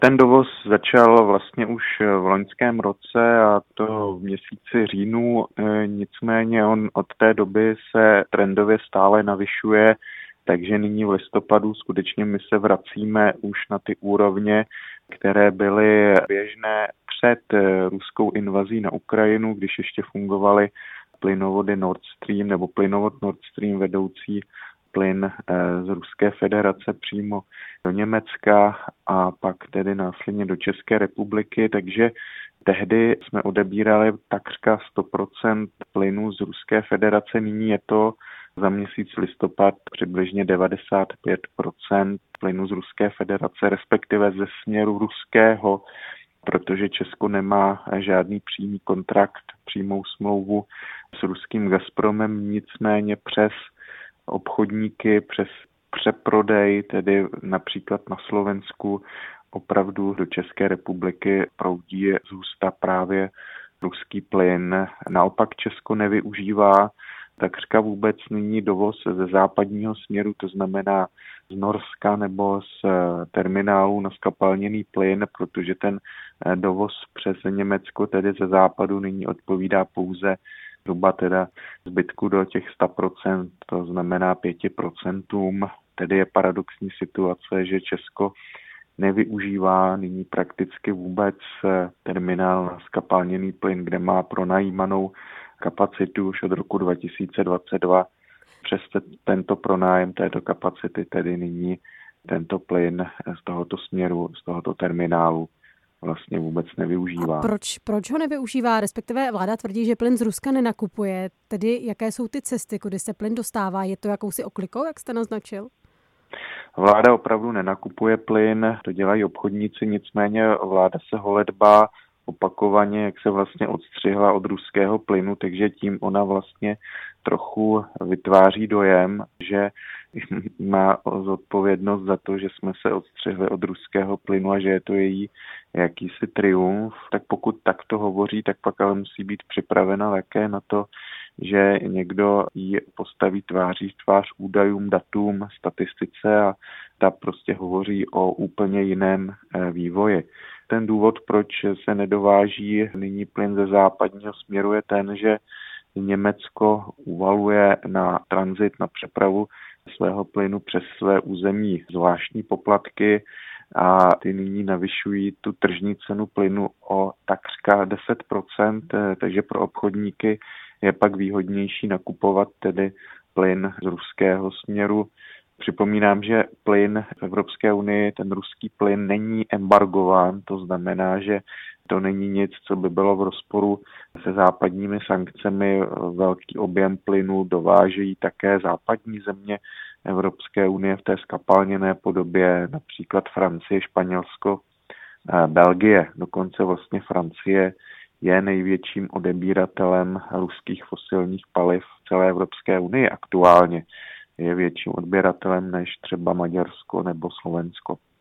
Ten dovoz začal vlastně už v loňském roce a to v měsíci říjnu, nicméně on od té doby se trendově stále navyšuje, takže nyní v listopadu skutečně my se vracíme už na ty úrovně, které byly běžné před ruskou invazí na Ukrajinu, když ještě fungovaly plynovody Nord Stream nebo plynovod Nord Stream vedoucí plyn z Ruské federace přímo do Německa a pak tedy následně do České republiky, takže tehdy jsme odebírali takřka 100% plynu z Ruské federace, nyní je to za měsíc listopad přibližně 95% plynu z Ruské federace, respektive ze směru ruského, protože Česko nemá žádný přímý kontrakt, přímou smlouvu s ruským Gazpromem, nicméně přes obchodníky, přes přeprodej, tedy například na Slovensku, opravdu do České republiky proudí z hůsta právě ruský plyn. Naopak Česko nevyužívá takřka vůbec nyní dovoz ze západního směru, to znamená z Norska nebo z terminálu na skapalněný plyn, protože ten dovoz přes Německo, tedy ze západu, nyní odpovídá pouze zhruba teda zbytku do těch 100%, to znamená 5%. Tedy je paradoxní situace, že Česko nevyužívá nyní prakticky vůbec terminál na skapalněný plyn, kde má pronajímanou kapacitu už od roku 2022. Přes tento pronájem této kapacity tedy nyní tento plyn z tohoto směru, z tohoto terminálu vlastně vůbec nevyužívá. A proč ho nevyužívá? Respektive vláda tvrdí, že plyn z Ruska nenakupuje. Tedy jaké jsou ty cesty, kudy se plyn dostává? Je to jakousi oklikou, jak jste naznačil? Vláda opravdu nenakupuje plyn, to dělají obchodníci, nicméně vláda se holedbá opakovaně, jak se vlastně odstřihla od ruského plynu, takže tím ona vlastně trochu vytváří dojem, že má zodpovědnost za to, že jsme se odstřihli od ruského plynu a že je to její jakýsi triumf. Tak pokud takto hovoří, tak pak ale musí být připravena také na to, že někdo ji postaví tváří v tvář údajům, datům, statistice a ta prostě hovoří o úplně jiném vývoji. Ten důvod, proč se nedováží nyní plyn ze západního směru, je ten, že Německo uvaluje na tranzit, na přepravu svého plynu přes své území zvláštní poplatky a ty nyní navyšují tu tržní cenu plynu o takřka 10%, takže pro obchodníky je pak výhodnější nakupovat tedy plyn z ruského směru. Připomínám, že plyn v Evropské unii, ten ruský plyn není embargován, to znamená, že to není nic, co by bylo v rozporu se západními sankcemi. Velký objem plynu dovážejí také západní země Evropské unie v té skapalněné podobě, například Francie, Španělsko, Belgie. Dokonce vlastně Francie je největším odebíratelem ruských fosilních paliv v celé Evropské unii aktuálně. Je větším odběratelem než třeba Maďarsko nebo Slovensko.